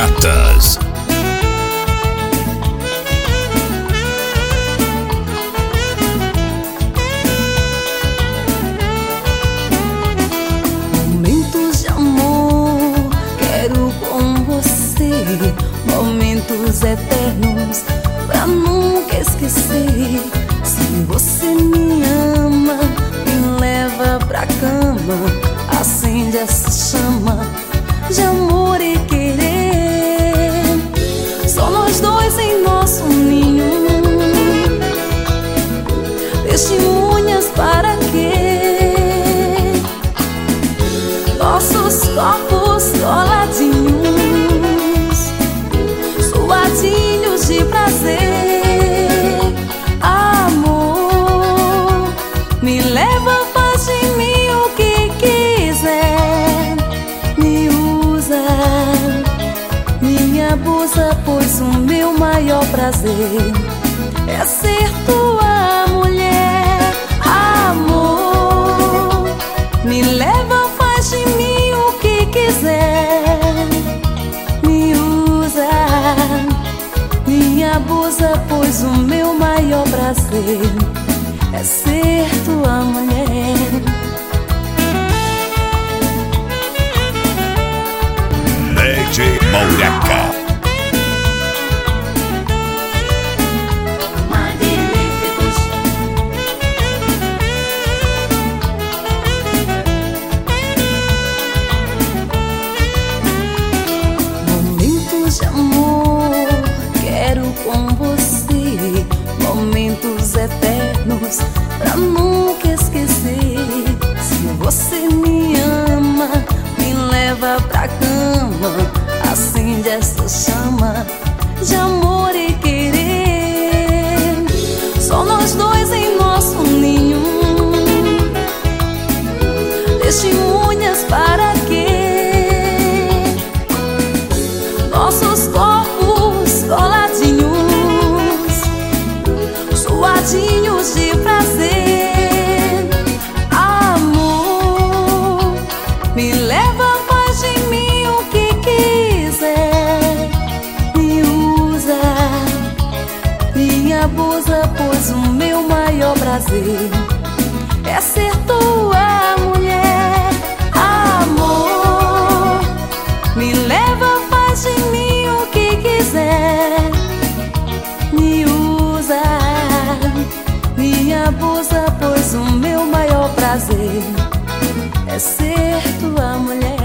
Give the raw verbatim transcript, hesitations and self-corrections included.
Pratas. Momentos de amor, quero com você, momentos eternos pra nunca esquecer. Se você me ama, me leva pra cama, acende essa chama de amor e querer. Só nós dois em nosso ninho, testemunhas para quê? Nossos corpos coladinhos, suadinhos de prazer. Amor, me leva, faz de mim o que quiser. Me usa, me abusa, pois o meu maior prazer é ser tua mulher. Amor, me leva, faz de mim o que quiser. Me usa, me abusa, pois o meu maior prazer é ser tua mulher. D J Mouraca. Momentos de amor, quero com você, momentos eternos pra nunca esquecer. Se você me ama, me leva pra cama, acende essa chama de amor e querer. Só nós dois em nosso ninho, testemunhas para quê? Nossos corpos coladinhos, suadinhos de prazer. Amor, me leva, faz de mim o que quiser. Me usa, me abusa, pois o meu maior prazer é ser tua mulher. Amor, me leva, faz de mim o que quiser. Me usa, me abusa, pois o meu maior prazer é ser tua mulher.